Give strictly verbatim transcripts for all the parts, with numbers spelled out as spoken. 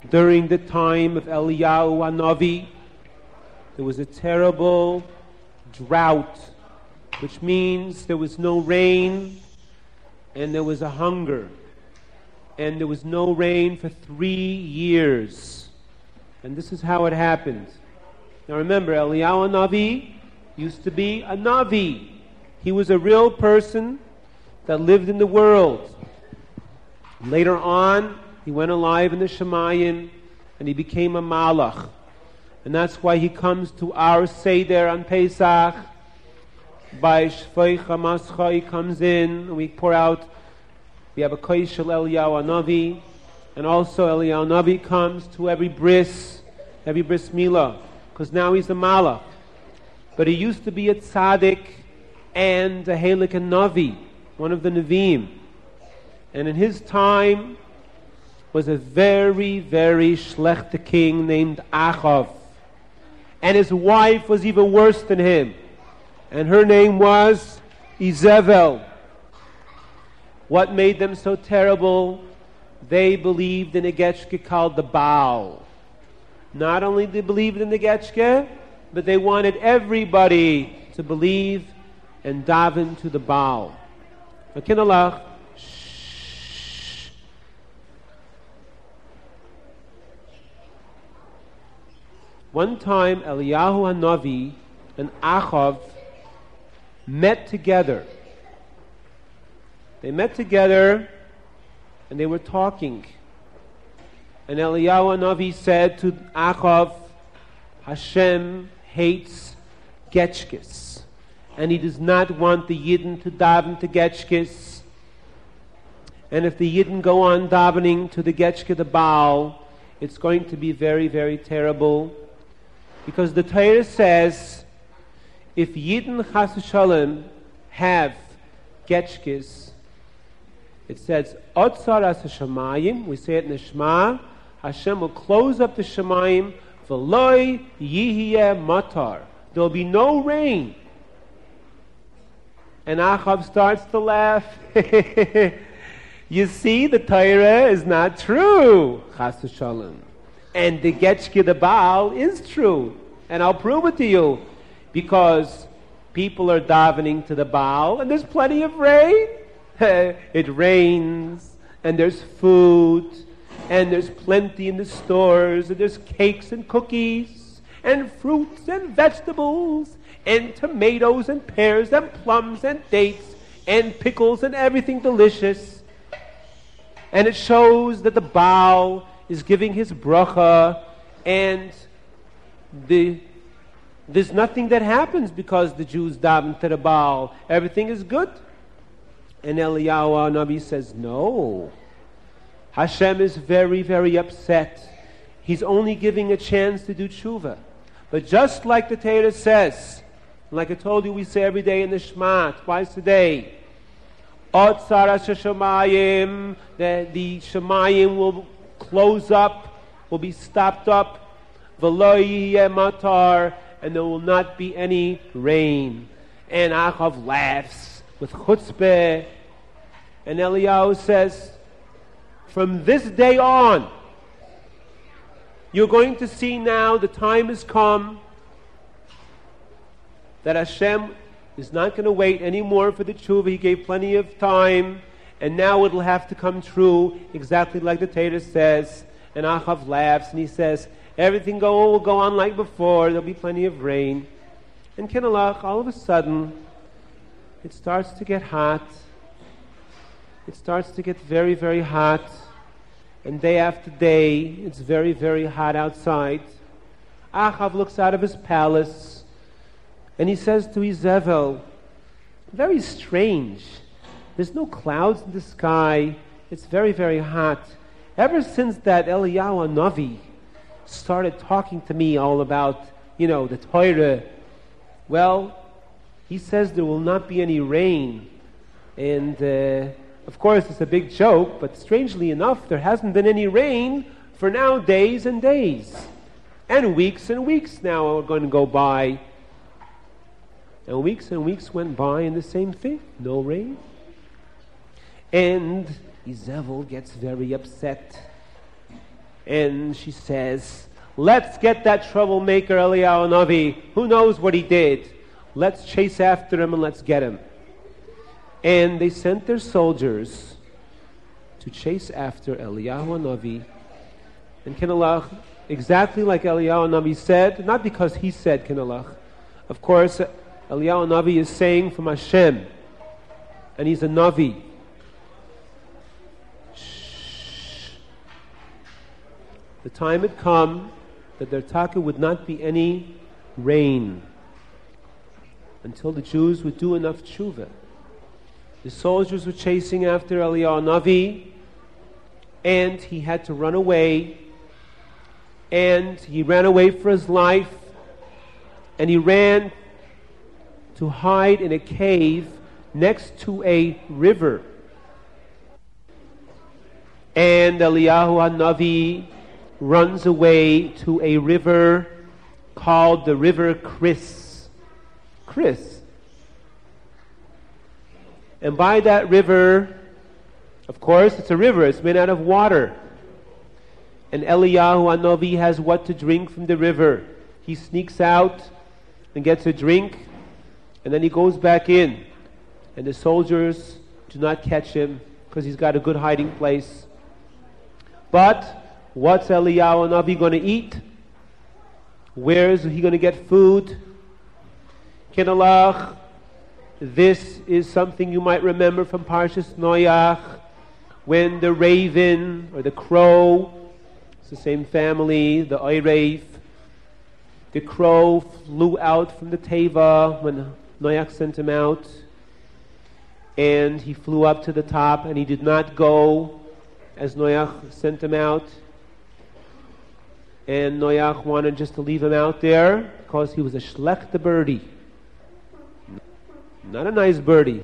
during the time of Eliyahu Hanavi, there was a terrible drought, which means there was no rain and there was a hunger. And there was no rain for three years. And this is how it happened. Now remember, Eliyahu Hanavi used to be a Navi. He was a real person that lived in the world. Later on, he went alive in the Shemayim and he became a Malach. And that's why he comes to our Seder on Pesach. By Shvei Chamascha he comes in and we pour out. We have a Kodesh Shel Eliyahu Hanavi, and also Eliyahu Hanavi comes to every bris, every bris milah, because now he's a malach. But he used to be a tzaddik and a helik and navi, one of the Nevi'im. And in his time was a very, very shlechte king named Achav. And his wife was even worse than him. And her name was Izebel. What made them so terrible? They believed in a getchke called the Baal. Not only did they believe in the getchke, but they wanted everybody to believe and daven to the Baal. Akinalach. Shh. One time, Eliyahu Hanavi and Achav met together. They met together and they were talking. And Eliyahu Hanavi said to Achav, Hashem hates getchkes. And he does not want the Yidden to daven to getchkes. And if the Yidden go on davening to the getchke, the Baal, it's going to be very, very terrible. Because the Torah says, if Yidden Chas v'Shalom have getchkes, it says, Otzar as Hashemayim, we say it in the Shema, Hashem will close up the Shemayim, V'loi yihiyeh matar. There will be no rain. And Achav starts to laugh. You see, the Torah is not true, Chas v'Shalom. And the Getchke, the Baal, is true. And I'll prove it to you. Because people are davening to the Baal, and there's plenty of rain. It rains, and there's food, and there's plenty in the stores, and there's cakes and cookies, and fruits and vegetables, and tomatoes and pears and plums and dates, and pickles and everything delicious. And it shows that the Baal is giving his bracha, and the, there's nothing that happens because the Jews daven to the Baal. Everything is good. And Eliyahu Hanavi says, no. Hashem is very, very upset. He's only giving a chance to do tshuva. But just like the Torah says, like I told you, we say every day in the Shema, twice a day, Otzar Hashemayim, the, the Shemayim will close up, will be stopped up, V'lo yihiyeh matar, and there will not be any rain. And Achav laughs with chutzpah, and Eliyahu says, from this day on, you're going to see now the time has come that Hashem is not going to wait anymore for the tshuva. He gave plenty of time, and now it'll have to come true exactly like the Torah says. And Achav laughs and he says, everything go, will go on like before, there'll be plenty of rain. And Kinalach, all of a sudden, it starts to get hot. It starts to get very, very hot. And day after day, it's very, very hot outside. Achav looks out of his palace and he says to Izebel, very strange. There's no clouds in the sky. It's very, very hot. Ever since that Eliyahu Hanavi started talking to me all about, you know, the Torah, well, he says there will not be any rain. And, uh, of course, it's a big joke, but strangely enough, there hasn't been any rain for now days and days. And weeks and weeks now are going to go by. And weeks and weeks went by and the same thing, no rain. And Izebel gets very upset. And she says, let's get that troublemaker Eliyahu Navi. Who knows what he did? Let's chase after him and let's get him. And they sent their soldiers to chase after Eliyahu Navi. And Kinalach, exactly like Eliyahu Navi said, not because he said Kinalach. Of course, Eliyahu Navi is saying from Hashem, and he's a Navi. Shh. The time had come that there taka would not be any rain until the Jews would do enough tshuva. The soldiers were chasing after Eliyahu Navi, and he had to run away, and he ran away for his life, and he ran to hide in a cave next to a river. And Eliyahu Navi runs away to a river called the river Chris. Chris. And by that river, of course, it's a river, it's made out of water. And Eliyahu Navi has what to drink from the river. He sneaks out and gets a drink, and then he goes back in. And the soldiers do not catch him because he's got a good hiding place. But what's Eliyahu Navi going to eat? Where is he going to get food? Kinalach, this is something you might remember from Parshas Noach, when the raven or the crow, it's the same family, the Oirev, the crow flew out from the Teva when Noach sent him out, and he flew up to the top, and he did not go as Noach sent him out. And Noach wanted just to leave him out there because he was a shlechte birdie. Not a nice birdie.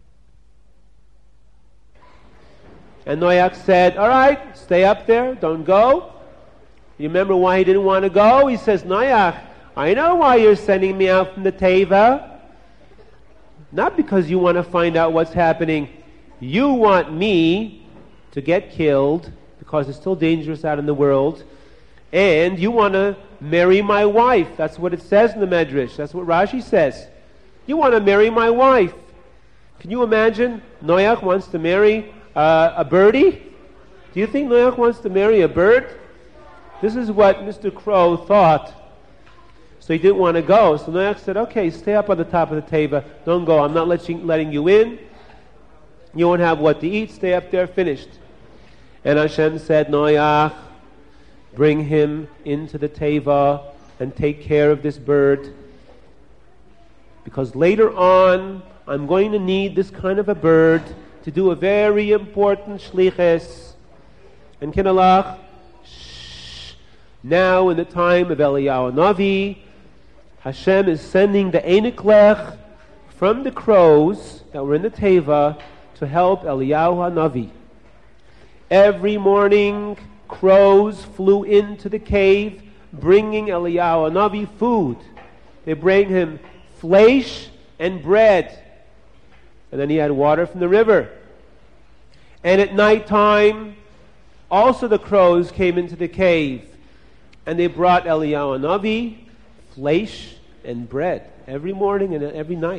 And Noach said, all right, stay up there, don't go. You remember why he didn't want to go? He says, Noach, I know why you're sending me out from the Teva. Not because you want to find out what's happening. You want me to get killed because it's still dangerous out in the world. And you want to marry my wife. That's what it says in the Medrash. That's what Rashi says. You want to marry my wife. Can you imagine? Noach wants to marry uh, a birdie? Do you think Noach wants to marry a bird? This is what Mister Crow thought. So he didn't want to go. So Noach said, okay, stay up on the top of the teva. Don't go. I'm not letting, letting you in. You won't have what to eat. Stay up there. Finished. And Hashem said, Noach, bring him into the teva and take care of this bird. Because later on, I'm going to need this kind of a bird to do a very important shliches. And Kinalach, shh, now in the time of Eliyahu Navi, Hashem is sending the Einiklech from the crows that were in the Teva to help Eliyahu Navi. Every morning, crows flew into the cave, bringing Eliyahu Navi food. They bring him flesh and bread. And then he had water from the river. And at night time, also the crows came into the cave. And they brought Eliyahu Navi flesh and bread every morning and every night.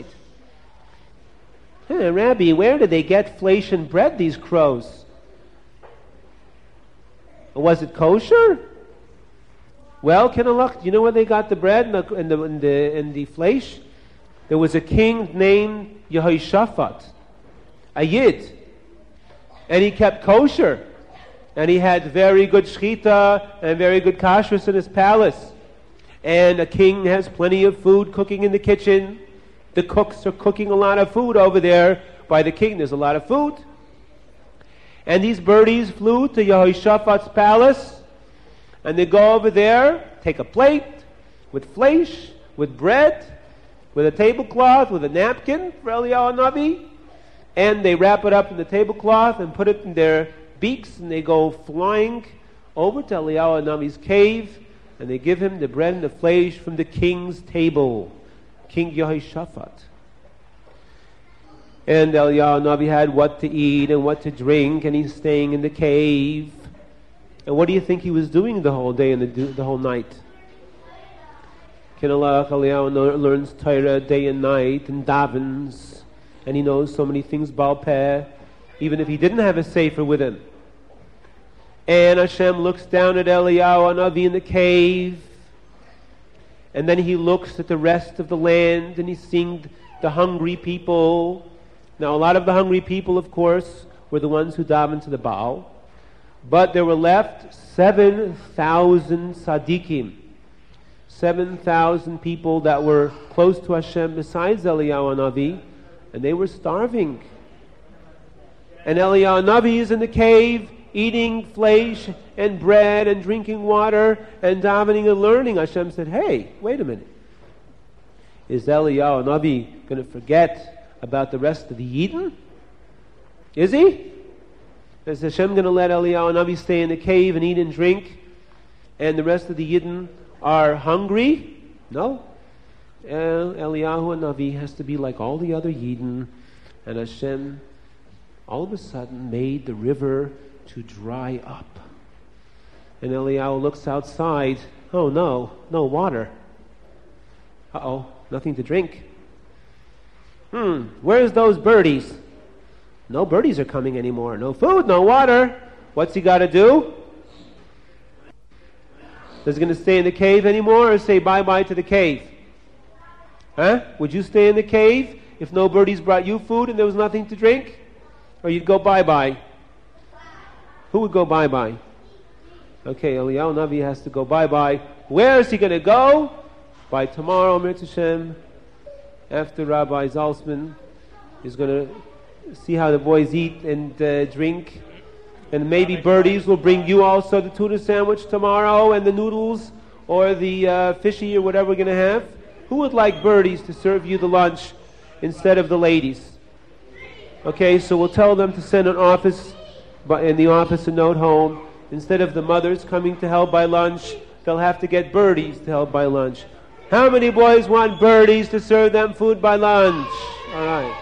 Hey, Rabbi, where did they get flesh and bread, these crows? Was it kosher? Well, Kinalach, do you know where they got the bread and the, and the, and the, and the flesh? There was a king named Yehoshaphat, a Yid, and he kept kosher, and he had very good shchita and very good kashrus in his palace. And a king has plenty of food cooking in the kitchen. The cooks are cooking a lot of food over there by the king. There's a lot of food. And these birdies flew to Yehoshaphat's palace, and they go over there, take a plate with flesh, with bread, with a tablecloth, with a napkin for Eliyahu Navi, and they wrap it up in the tablecloth and put it in their beaks, and they go flying over to Eliyahu Navi's cave, and they give him the bread and the flesh from the king's table, King Yehoshaphat. And Eliyahu Navi had what to eat and what to drink, and he's staying in the cave. And what do you think he was doing the whole day and the, the whole night? Kinalach Eliyahu learns Torah day and night and davens, and he knows so many things Baal Peh, even if he didn't have a sefer with him. And Hashem looks down at Eliyahu Hanavi in the cave, and then he looks at the rest of the land, and he's seeing the hungry people. Now, a lot of the hungry people, of course, were the ones who davened to the Baal, but there were left seven thousand tzaddikim, seven thousand people that were close to Hashem besides Eliyahu Hanavi, and they were starving. And Eliyahu Hanavi is in the cave, eating flesh and bread and drinking water and davening and learning. Hashem said, hey, wait a minute. Is Eliyahu Hanavi going to forget about the rest of the Yidden? Is he? Is Hashem going to let Eliyahu Hanavi stay in the cave and eat and drink, and the rest of the Yidden are hungry? No. Uh, Eliyahu Hanavi has to be like all the other Yidden, and Hashem all of a sudden made the river to dry up. And Eliyahu looks outside. Oh no, no water. Uh-oh, nothing to drink. Hmm, where's those birdies? No birdies are coming anymore. No food, no water. What's he got to do? Is he going to stay in the cave anymore or say bye-bye to the cave? Huh? Would you stay in the cave if no birdies brought you food and there was nothing to drink? Or you'd go bye-bye? Who would go bye-bye? Okay, Eliyahu Hanavi has to go bye-bye. Where is he going to go? By tomorrow, Mir Hashem, after Rabbi Zalzman is going to see how the boys eat and uh, drink. And maybe birdies will bring you also the tuna sandwich tomorrow and the noodles or the uh, fishy or whatever we're going to have. Who would like birdies to serve you the lunch instead of the ladies? Okay, so we'll tell them to send an office, in the office a note home. Instead of the mothers coming to help by lunch, they'll have to get birdies to help by lunch. How many boys want birdies to serve them food by lunch? All right.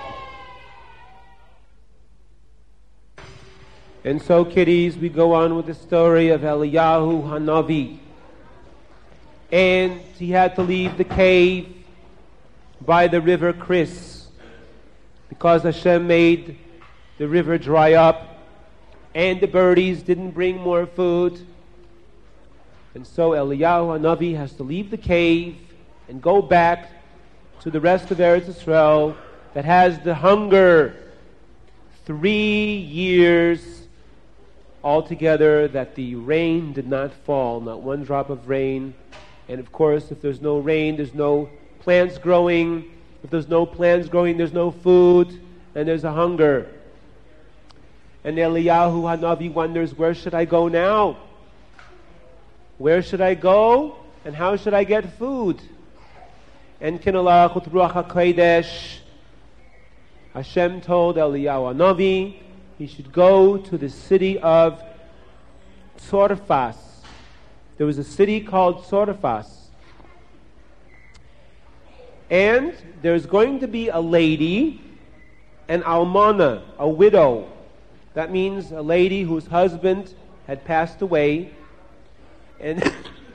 And so, kiddies, we go on with the story of Eliyahu Hanavi. And he had to leave the cave by the river Kris, because Hashem made the river dry up, and the birdies didn't bring more food. And so Eliyahu Hanavi has to leave the cave and go back to the rest of Eretz Yisrael that has the hunger. Three years altogether that the rain did not fall, not one drop of rain. And of course, if there's no rain, there's no plants growing. If there's no plants growing, there's no food, and there's a hunger. And Eliyahu Hanavi wonders, where should I go now? Where should I go? And how should I get food? And Kinalach Ruach HaKodesh, Hashem told Eliyahu Hanavi he should go to the city of Tzorfas. There was a city called Tzorfas. And there's going to be a lady, an almana, a widow. That means a lady whose husband had passed away. And,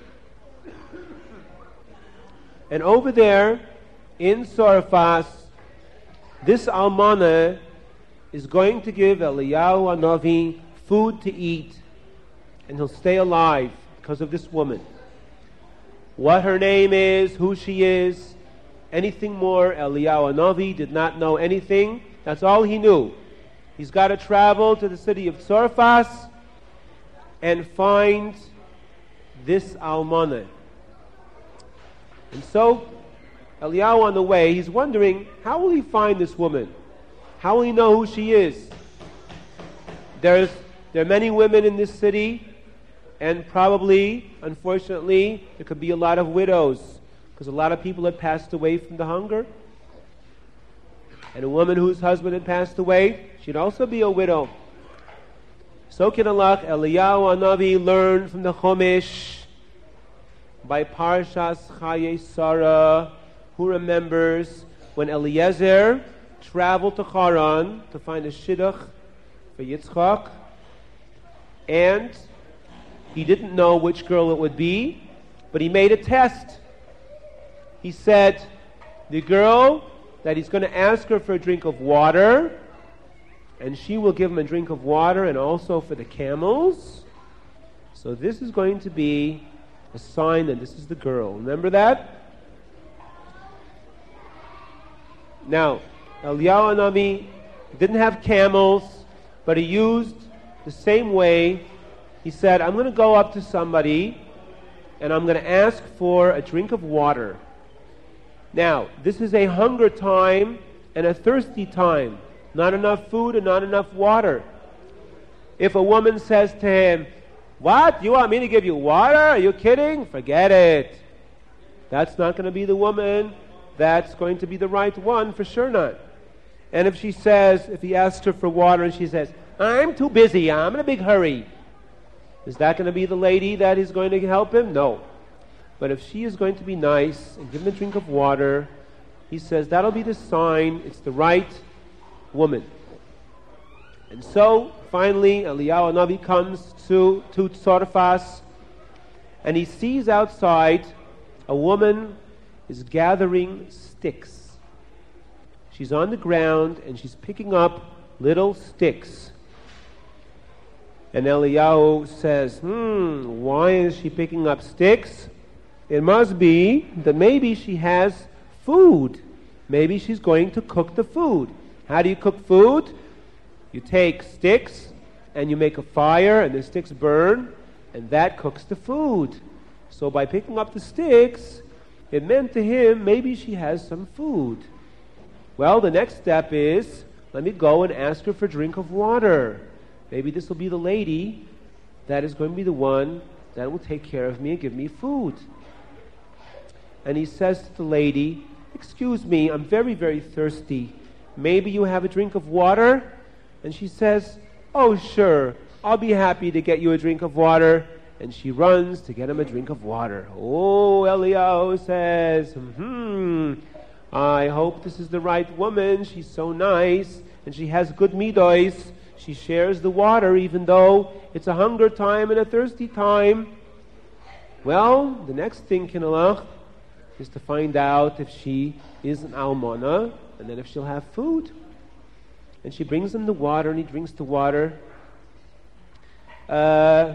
and over there in Tzorfas, this almana is going to give Eliyahu Hanavi food to eat, and he'll stay alive because of this woman. What her name is, who she is, anything more, Eliyahu Hanavi did not know anything. That's all he knew. He's got to travel to the city of Tzorfas and find this almana. And so, Eliyahu on the way, he's wondering, how will he find this woman? How will he know who she is? There's, there are many women in this city, and probably, unfortunately, there could be a lot of widows, because a lot of people had passed away from the hunger. And a woman whose husband had passed away, she'd also be a widow. So Kinalach, Eliyahu Hanavi learned from the Chumash by Parshas Chayei Sarah, who remembers when Eliezer traveled to Haran to find a shidduch for Yitzchak, and He didn't know which girl it would be, but he made a test. He said, the girl that he's going to ask her for a drink of water, and she will give him a drink of water and also for the camels. So this is going to be a sign that this is the girl. Remember that? Now, Eliyahu Hanavi didn't have camels, but he used the same way. He said, I'm going to go up to somebody and I'm going to ask for a drink of water. Now, this is a hunger time and a thirsty time. Not enough food and not enough water. If a woman says to him, what? You want me to give you water? Are you kidding? Forget it. That's not going to be the woman that's going to be the right one, for sure not. And if she says, if he asks her for water and she says, I'm too busy, I'm in a big hurry, is that going to be the lady that is going to help him? No. But if she is going to be nice and give him a drink of water, he says that'll be the sign it's the right woman. And so, finally, Eliyahu Hanavi comes to, to Tzorfas, and he sees outside a woman is gathering sticks. She's on the ground, and she's picking up little sticks. And Eliyahu says, hmm, why is she picking up sticks? It must be that maybe she has food. Maybe she's going to cook the food. How do you cook food? You take sticks and you make a fire and the sticks burn and that cooks the food. So by picking up the sticks, it meant to him maybe she has some food. Well, the next step is, let me go and ask her for a drink of water. Maybe this will be the lady that is going to be the one that will take care of me and give me food. And he says to the lady, excuse me, I'm very, very thirsty. Maybe you have a drink of water? And she says, oh, sure, I'll be happy to get you a drink of water. And she runs to get him a drink of water. Oh, Eliyahu says, hmm, I hope this is the right woman. She's so nice, and she has good midos. She shares the water, even though it's a hunger time and a thirsty time. Well, the next thing, Kinalach, is to find out if she is an almana, and then if she'll have food. And she brings him the water, and he drinks the water. Uh,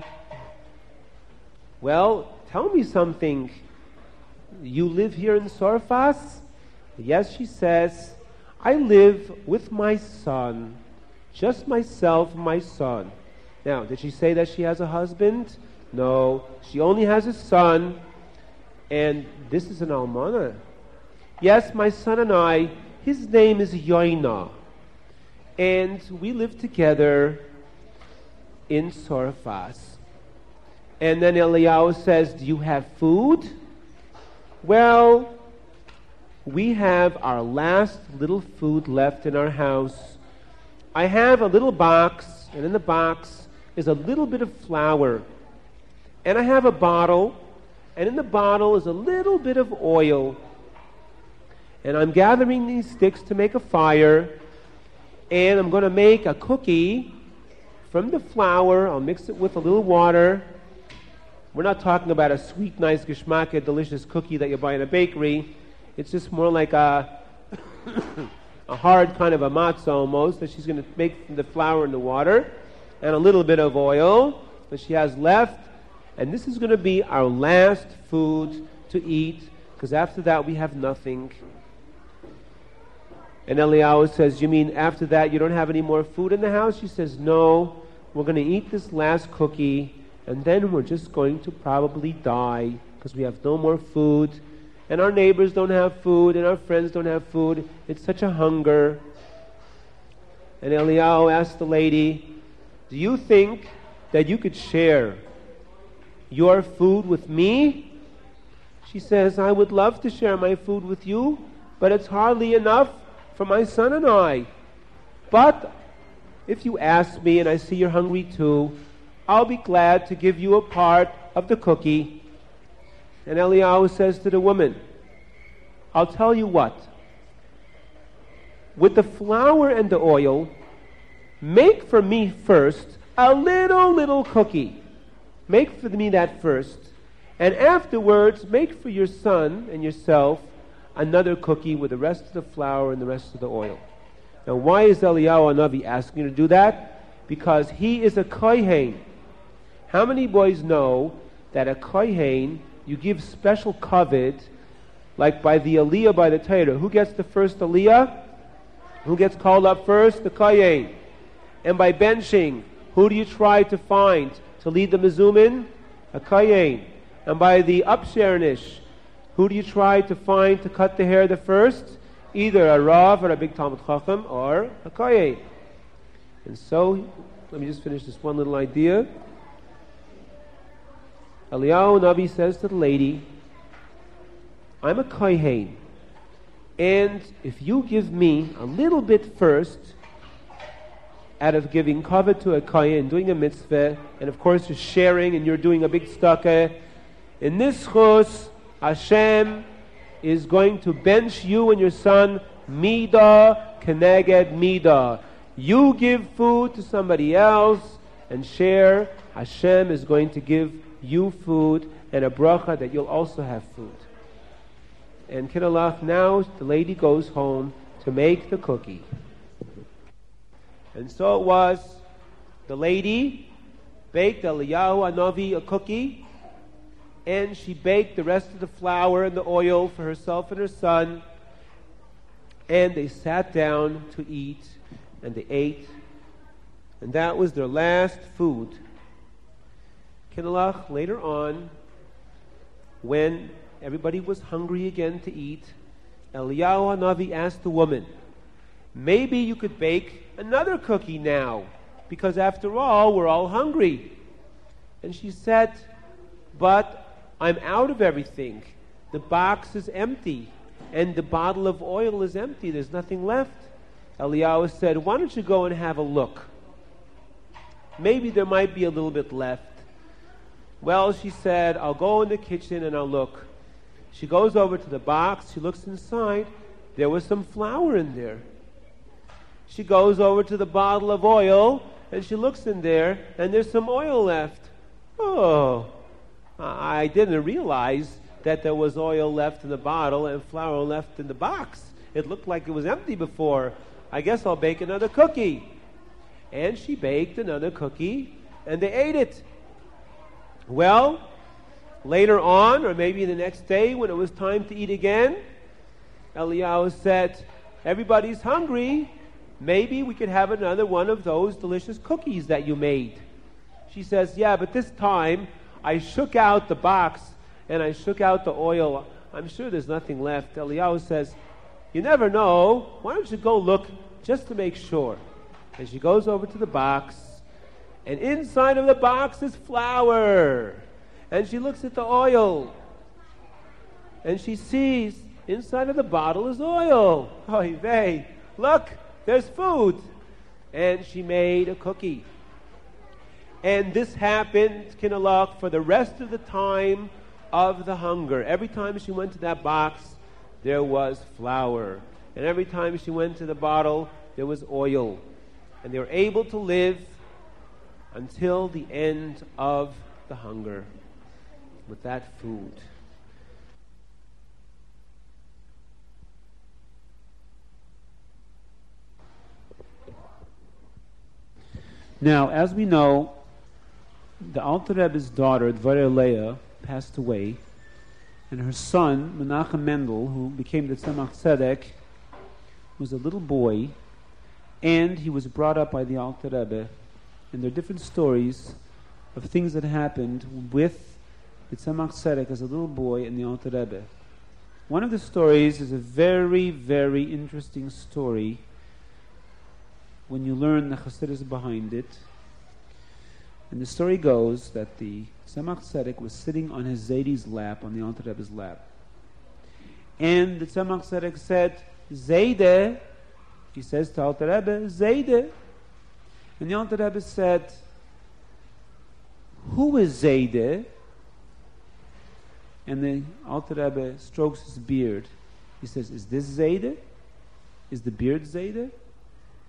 well, tell me something. You live here in Tzorfas? Yes, she says, I live with my son. Just myself and my son. Now, did she say that she has a husband? No, she only has a son, and this is an almana. Yes, my son and I, his name is Yoina, and we live together in Tzorfas. And then Eliyahu says, do you have food? Well, we have our last little food left in our house. I have a little box, and in the box is a little bit of flour. And I have a bottle, and in the bottle is a little bit of oil. And I'm gathering these sticks to make a fire, and I'm going to make a cookie from the flour. I'll mix it with a little water. We're not talking about a sweet, nice, geschmack, delicious cookie that you buy in a bakery. It's just more like a a hard kind of a matzah almost that she's going to make from the flour and the water and a little bit of oil that she has left. And this is going to be our last food to eat, because after that we have nothing. And Eliyahu says, you mean after that you don't have any more food in the house? She says, no, we're going to eat this last cookie and then we're just going to probably die because we have no more food. And our neighbors don't have food, and our friends don't have food. It's such a hunger. And Eliyahu asked the lady, do you think that you could share your food with me? She says, I would love to share my food with you, but it's hardly enough for my son and I. But if you ask me and I see you're hungry too, I'll be glad to give you a part of the cookie. And Eliyahu says to the woman, I'll tell you what. With the flour and the oil, make for me first a little, little cookie. make for me that first, and afterwards make for your son and yourself another cookie with the rest of the flour and the rest of the oil. Now, why is Eliyahu Hanavi asking you to do that? Because he is a kohen. How many boys know that a kohen, you give special kavod, like by the aliyah by the Torah? Who gets the first aliyah? Who gets called up first? The kohen. And by benching, who do you try to find to lead the mezumin? A kohen. And by the upshernish, who do you try to find to cut the hair the first? Either a Rav or a big Talmud Chacham or a kohen. And so, let me just finish this one little idea. Eliyahu Navi says to the lady, I'm a kohen, and if you give me a little bit first, out of giving kavod to a kohen, doing a mitzvah, and of course you're sharing and you're doing a big tzedakah, in this chus, Hashem is going to bench you and your son midah keneged midah. You give food to somebody else and share. Hashem is going to give you food and a bracha that you'll also have food. And Kinalach, now the lady goes home to make the cookie. And so it was, the lady baked Eliyahu Hanavi a cookie, and she baked the rest of the flour and the oil for herself and her son, and they sat down to eat, and they ate, and that was their last food. Kinalach, later on, when everybody was hungry again to eat, Eliyahu Hanavi asked the woman, maybe you could bake another cookie now, because after all, we're all hungry. And she said, but I'm out of everything. The box is empty, and the bottle of oil is empty. There's nothing left. Eliyahu said, why don't you go and have a look? Maybe there might be a little bit left. Well, she said, I'll go in the kitchen and I'll look. She goes over to the box. She looks inside. There was some flour in there. She goes over to the bottle of oil, and she looks in there, and there's some oil left. Oh, I didn't realize that there was oil left in the bottle and flour left in the box. It looked like it was empty before. I guess I'll bake another cookie. And she baked another cookie, and they ate it. Well, later on, or maybe the next day when it was time to eat again, Eliyahu said, everybody's hungry. Maybe we could have another one of those delicious cookies that you made. She says, yeah, but this time I shook out the box and I shook out the oil. I'm sure there's nothing left. Eliyahu says, you never know. Why don't you go look just to make sure? And she goes over to the box, and inside of the box is flour. And she looks at the oil, and she sees inside of the bottle is oil. Oy vey, look, there's food. And she made a cookie. And this happened, Kinalach, for the rest of the time of the hunger. Every time she went to that box, there was flour. And every time she went to the bottle, there was oil. And they were able to live until the end of the hunger with that food. Now, as we know, the Alter Rebbe's daughter, Dvorah Leah, passed away, and her son, Menachem Mendel, who became the Tzemach Tzedek, was a little boy, and he was brought up by the Alter Rebbe. And there are different stories of things that happened with the Tzemach Tzedek as a little boy and the Alter Rebbe. One of the stories is a very, very interesting story when you learn the Chassidus behind it. And the story goes that the Tzemach Tzedek was sitting on his Zaydi's lap, on the Alter Rebbe's lap. And the Tzemach Tzedek said, Zayde, he says to Alter Rebbe, Zayde. And the Alter Rebbe said, who is Zayde? And the Alter Rebbe strokes his beard. He says, is this Zayde? Is the beard Zayde?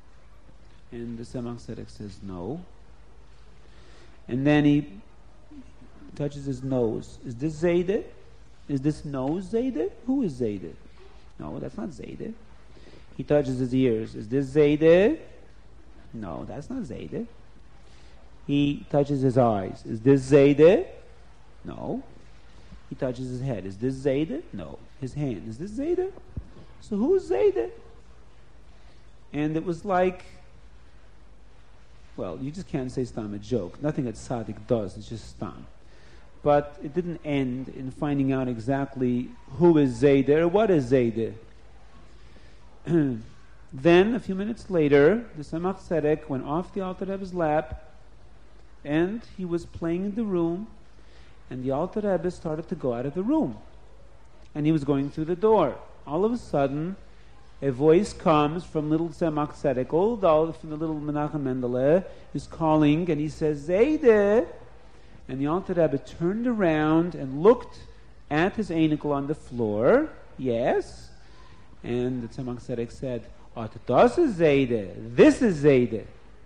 And the Tzemach Tzedek says, no. And then he touches his nose. Is this Zayde? Is this nose Zayde? Who is Zayde? No, that's not Zayde. He touches his ears. Is this Zayde? No, that's not Zayde. He touches his eyes. Is this Zayde? No. He touches his head. Is this Zayde? No. His hand. Is this Zayde? So who's Zayde? And it was like, well, you just can't say Stam a joke. Nothing that Tzaddik does is just Stam. But it didn't end in finding out exactly who is Zayde or what is Zayde. Then, a few minutes later, the Tzemach Tzedek went off the Alter Rebbe's lap, and he was playing in the room, and the Alter Rebbe started to go out of the room. And he was going through the door. All of a sudden, a voice comes from little Tzemach Tzedek, although from the little Menachem Mendele, is calling, and he says, Zayde! And the Alter Rebbe turned around and looked at his einikel on the floor. Yes. And the Tzemach Tzedek said, oh, das is Zayde. This is Zayde.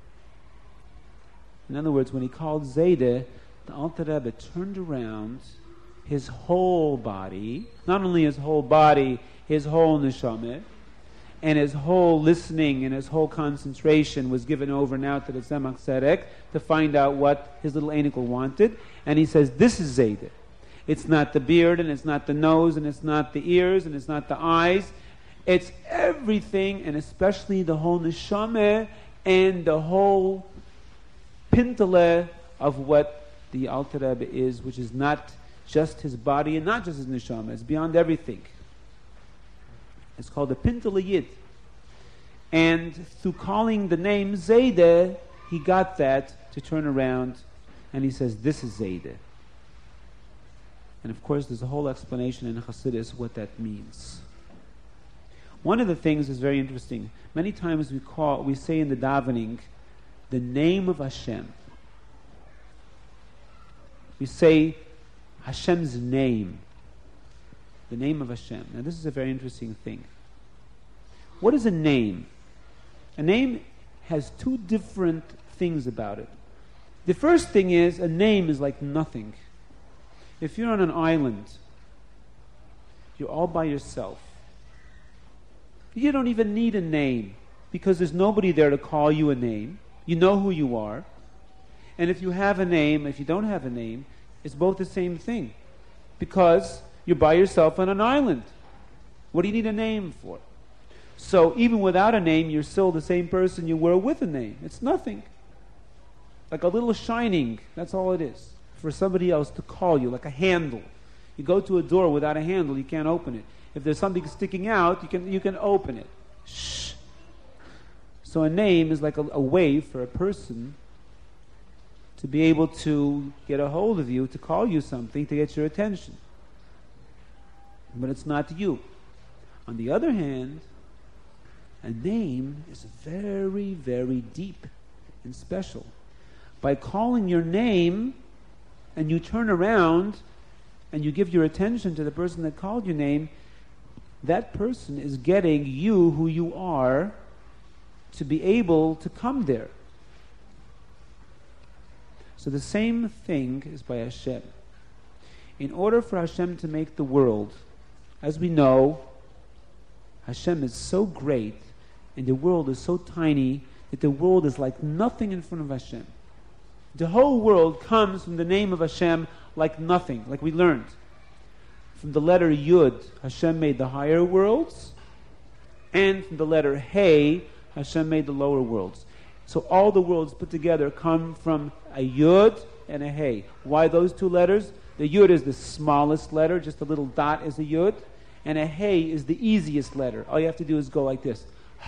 In other words, when he called Zayde, the Alter Rebbe turned around, his whole body, not only his whole body, his whole neshama, and his whole listening and his whole concentration was given over now to the Tzemach Tzedek to find out what his little einikel wanted. And he says, this is Zayde. It's not the beard, and it's not the nose, and it's not the ears, and it's not the eyes. It's everything, and especially the whole neshama and the whole pintele of what the Alter Rebbe is, which is not just his body and not just his neshama. It's beyond everything. It's called the Pintele Yid. And through calling the name Zayde, he got that to turn around, and he says, this is Zayde. And of course, there's a whole explanation in Chassidus what that means. One of the things is very interesting. Many times we call, we say in the davening, the name of Hashem. We say Hashem's name. The name of Hashem. Now this is a very interesting thing. What is a name? A name has two different things about it. The first thing is, a name is like nothing. If you're on an island, you're all by yourself. You don't even need a name, because there's nobody there to call you a name. You know who you are. And if you have a name, if you don't have a name, it's both the same thing. Because you're by yourself on an island. What do you need a name for? So even without a name, you're still the same person you were with a name. It's nothing. Like a little shining, that's all it is. For somebody else to call you, like a handle. You go to a door without a handle, you can't open it. If there's something sticking out, you can you can open it. Shh. So a name is like a, a way for a person to be able to get a hold of you, to call you something, to get your attention. But it's not you. On the other hand, a name is very, very deep and special. By calling your name, and you turn around and you give your attention to the person that called your name, that person is getting you, who you are, to be able to come there. So the same thing is by Hashem. In order for Hashem to make the world, as we know, Hashem is so great and the world is so tiny that the world is like nothing in front of Hashem. The whole world comes from the name of Hashem like nothing, like we learned. From the letter Yud, Hashem made the higher worlds, and from the letter Hey, Hashem made the lower worlds. So all the worlds put together come from a Yud and a Hey. Why those two letters? The Yud is the smallest letter, just a little dot is a Yud, and a Hey is the easiest letter. All you have to do is go like this.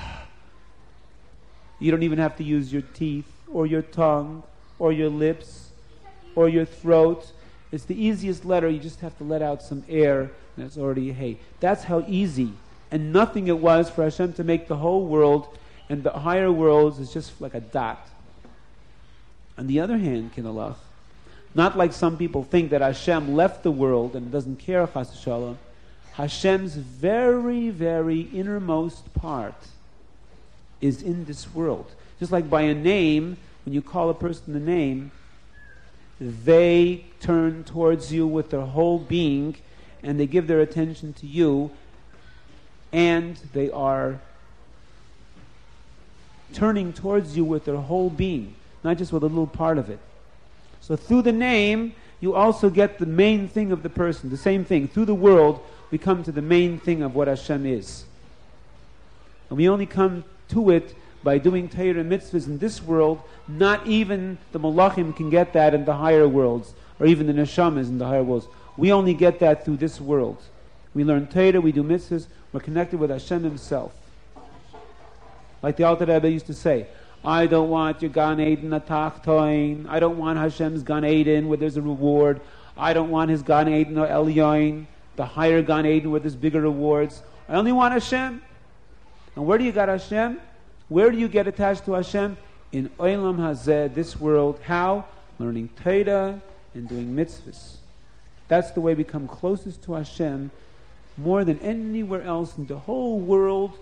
You don't even have to use your teeth, or your tongue, or your lips, or your throat. It's the easiest letter. You just have to let out some air, and it's already a Hey. That's how easy and nothing it was for Hashem to make the whole world, and the higher worlds is just like a dot. On the other hand, Kinalach, not like some people think that Hashem left the world and doesn't care, Chas Shalom. Hashem's very, very innermost part is in this world. Just like by a name, when you call a person a name, they turn towards you with their whole being, and they give their attention to you, and they are turning towards you with their whole being, not just with a little part of it. So through the name, you also get the main thing of the person, the same thing. Through the world, we come to the main thing of what Hashem is. And we only come to it by doing Torah and mitzvahs in this world. Not even the Malachim can get that in the higher worlds, or even the Neshamas in the higher worlds. We only get that through this world. We learn Torah, we do mitzvahs, we're connected with Hashem Himself. Like the Alter Rebbe used to say, I don't want your Gan Eden Atachtoin. I don't want Hashem's Gan Eden where there's a reward. I don't want His Gan Eden or Elyon, the higher Gan Eden where there's bigger rewards. I only want Hashem. And where do you get Hashem? Where do you get attached to Hashem? In Olam Hazeh, this world. How? Learning Torah and doing mitzvahs. That's the way we come closest to Hashem more than anywhere else in the whole world.